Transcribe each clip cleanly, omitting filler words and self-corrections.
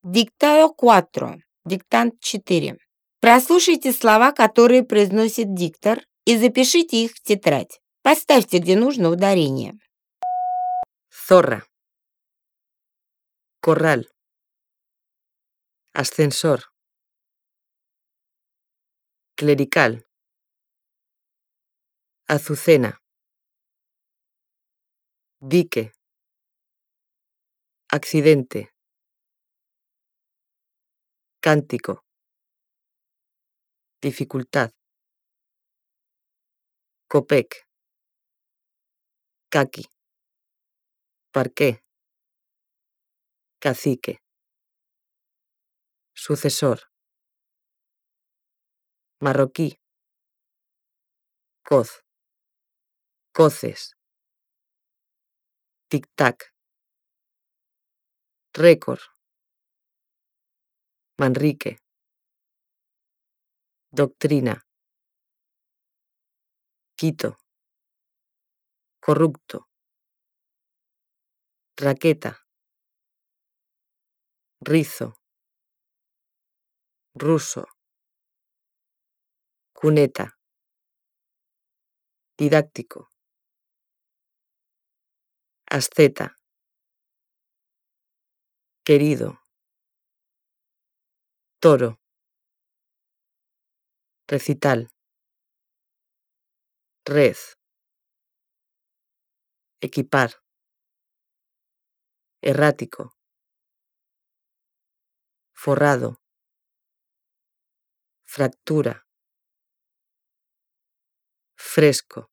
Диктаю 4. Диктант 4. Прослушайте слова, которые произносит диктор, и запишите их в тетрадь. Поставьте, где нужно, ударение. Zorra. Corral. Ascensor. Clerical. Azucena. Dique. Accidente. Cántico. Dificultad. Copec. Caqui. Parqué. Cacique. Sucesor. Marroquí. Coz. Coces. Tic-tac. Récord. Manrique. Doctrina. Quito. Corrupto. Raqueta. Rizo. Ruso. Cuneta. Didáctico. Asceta. Querido. Toro. Recital. Red. Equipar. Errático. Forrado. Fractura. Fresco.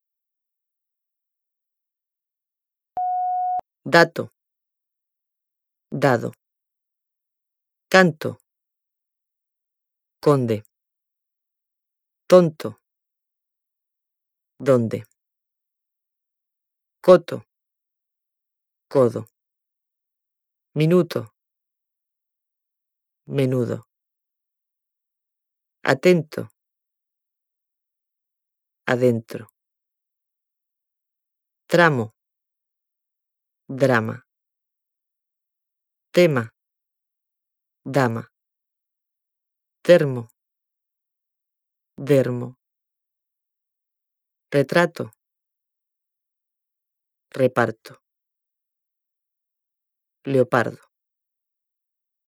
Dato. Dado. Canto. Conde. Tonto. ¿Dónde? Coto. Codo. Minuto. Menudo. Atento. Adentro. Tramo. Drama. Tema. Dama. Termo. Dermo. Retrato. Reparto. Leopardo.